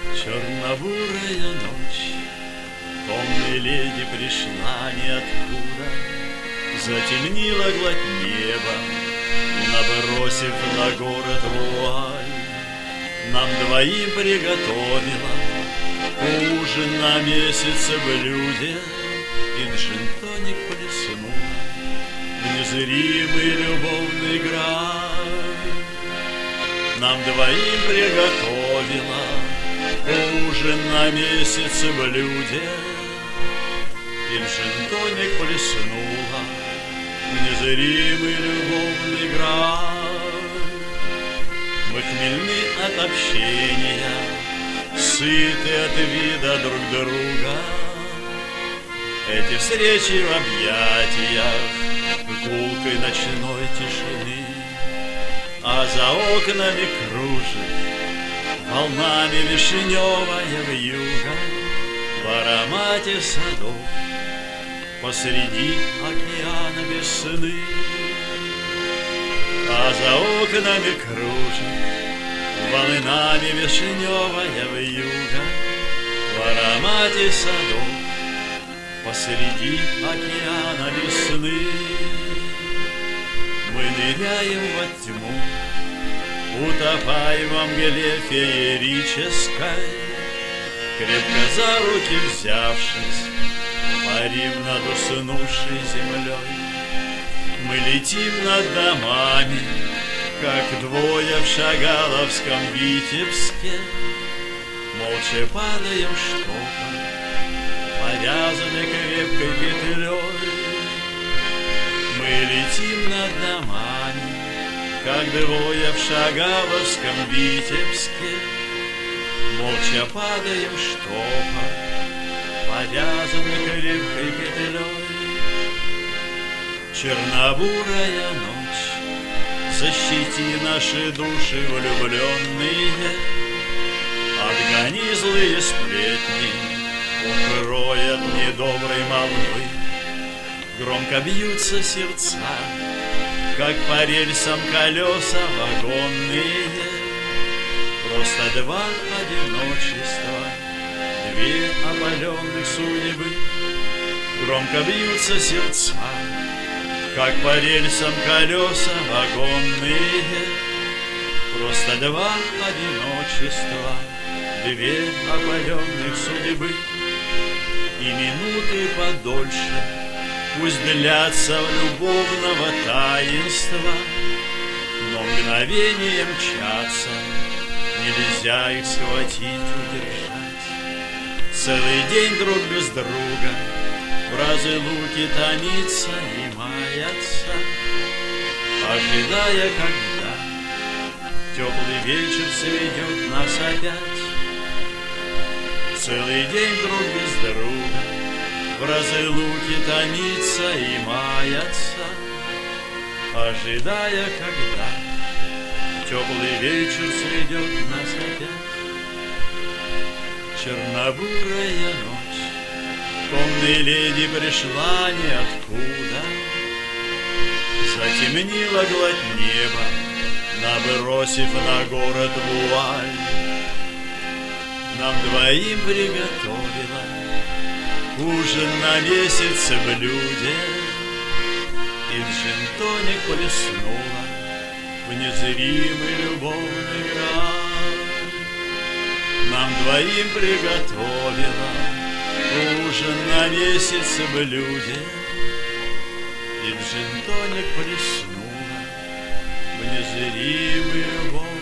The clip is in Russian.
Черно-бурая ночь, томная леди пришла ниоткуда, затемнила гладь неба, набросив на город вуаль. Нам двоим приготовила ужин на месяце блюде, и джин-тоник плеснула в незримый любовный град. Нам двоим приготовила ужин на месяце блюде, и джин-тоник плеснула в незримый любовный град. Мы хмельны от общения, сыты от вида друг друга. Эти встречи в объятиях гулкой ночной тишины, а за окнами кружит волнами вишневая вьюга в аромате садов посреди океана весны. А за окнами кружит волнами вишневая вьюга в аромате садов посреди океана весны. Мы ныряем во тьму, утопаем во мгле феерической, крепко за руки взявшись, парим над уснувшей землей. Мы летим над домами, как двое в Шагаловском Витебске, молча падаем штопор, повязаны крепкой петлей. Мы летим над домами, как двое в Шагаловском Витебске, молча падаем штопор, повязаны крепкой петлей. Чернобурая ночь, защити наши души влюбленные, отгони злые сплетни, укрой от недоброй молвы. Громко бьются сердца, как по рельсам колеса вагонные. Просто два одиночества, две опаленных судьбы. Громко бьются сердца, как по рельсам колеса вагонные. Просто два одиночества, две опаленных судьбы. И минуты подольше пусть длятся любовного таинства, но мгновения мчатся, нельзя их схватить, удержать. Целый день друг без друга в разлуке томится и мается, ожидая, когда теплый вечер сведет нас опять. Целый день друг без друга в разлуке томится и мается, ожидая, когда теплый вечер сведет нас опять. Чернобурая ночь, томной леди пришла ниоткуда, затемнила гладь неба, набросив на город вуаль. Нам двоим приготовила ужин на месяце блюде, и джин-тоник плеснула в незримый любовный град. Нам двоим приготовила ужин на месяце блюде, и джин-тоник плеснула в незримый любовный град.